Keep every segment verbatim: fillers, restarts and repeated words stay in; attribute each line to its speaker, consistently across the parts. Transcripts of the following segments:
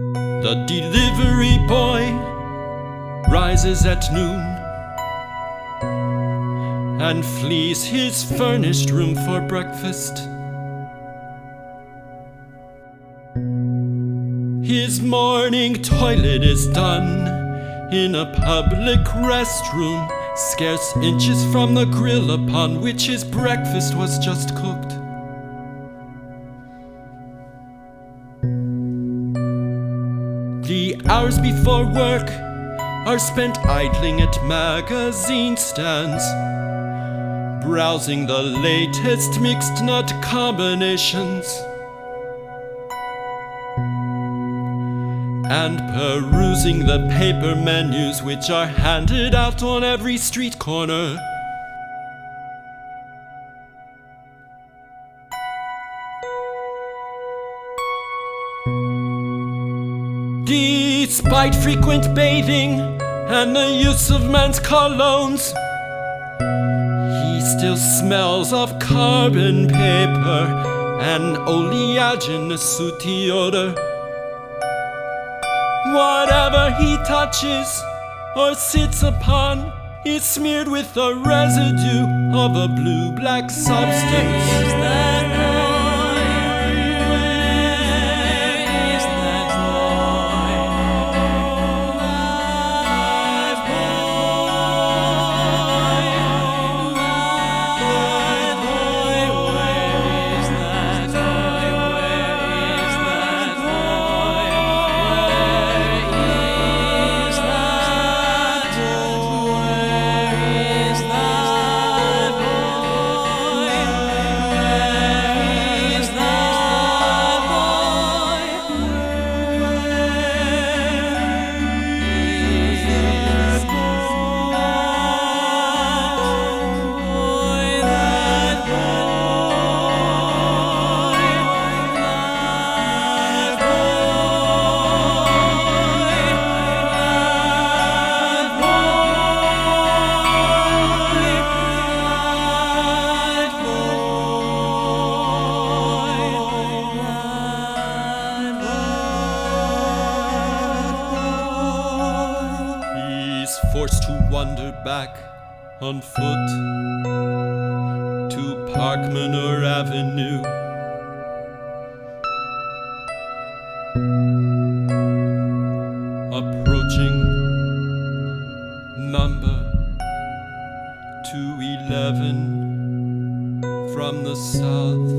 Speaker 1: The delivery boy rises at noon and flees his furnished room for breakfast. His morning toilet is done in a public restroom, scarce inches from the grill upon which his breakfast was just cooked. The hours before work are spent idling at magazine stands, browsing the latest mixed nut combinations, and perusing the paper menus which are handed out on every street corner. Despite frequent bathing and the use of men's colognes, he still smells of carbon paper and oleaginous sooty odor. Whatever he touches or sits upon is smeared with the residue of a blue-black substance. Forced to wander back on foot to Parkmanor Avenue. Approaching number two eleven from the south.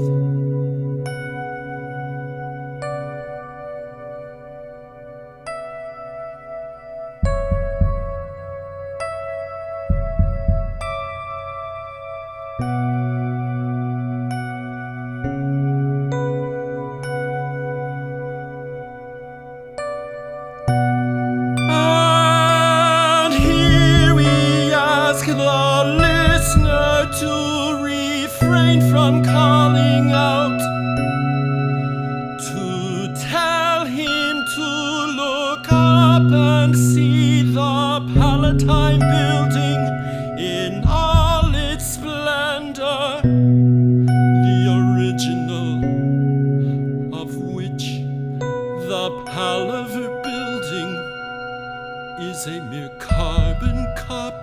Speaker 1: The listener to refrain from calling out, to tell him to look up and see the Palatine Building in all its splendor, the original of which, the Palaver Building, is a mere carbon copy.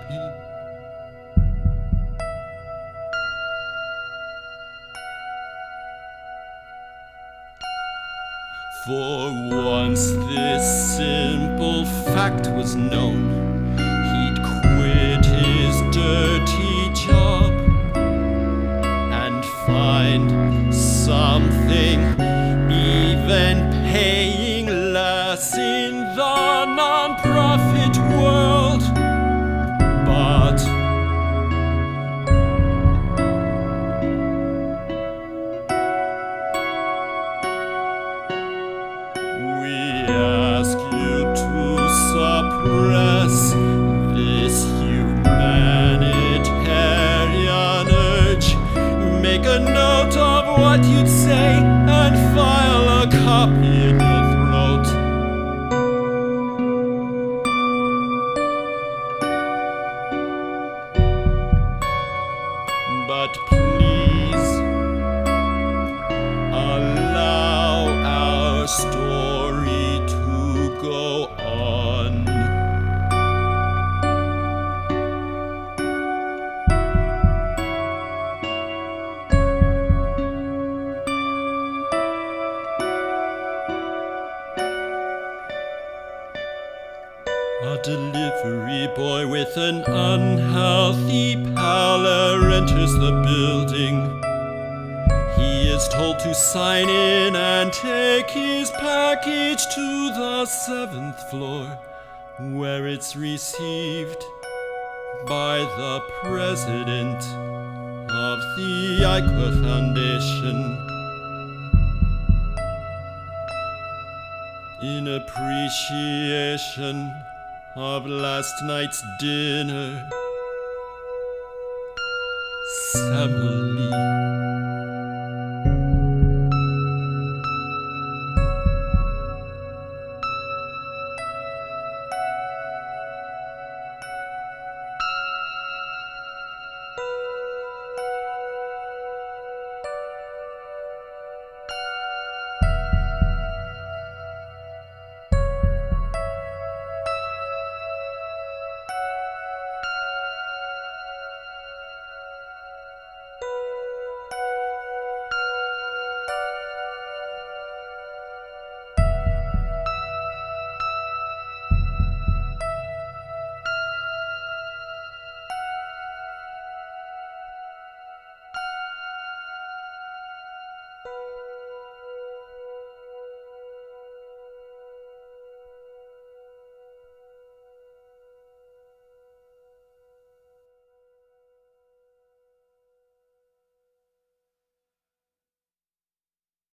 Speaker 1: For once this simple fact was known, he'd quit his dirty job and find something even paying less in the non-profit world. But ask you to suppress this humanitarian urge. Make a note of what you'd say and file a copy in your throat. But please allow our story to A delivery boy with an unhealthy pallor enters the building. He is told to sign in and take his package to the seventh floor, where it's received by the president of the Iqua Foundation. In appreciation of last night's dinner, Semele